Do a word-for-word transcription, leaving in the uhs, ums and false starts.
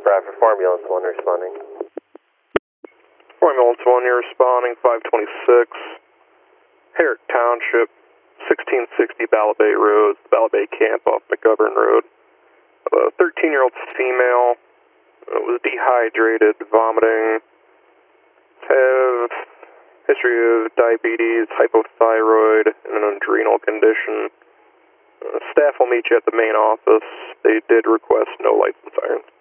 Traffic, Formulance one responding. Formulance one, you're responding, five twenty-six. Herrick Township, sixteen sixty Ballot Bay Road, Ballot Bay Camp off McGovern Road. A thirteen-year-old female uh, was dehydrated, vomiting, have history of diabetes, hypothyroid, and an adrenal condition. Uh, staff will meet you at the main office. They did request no lights and sirens.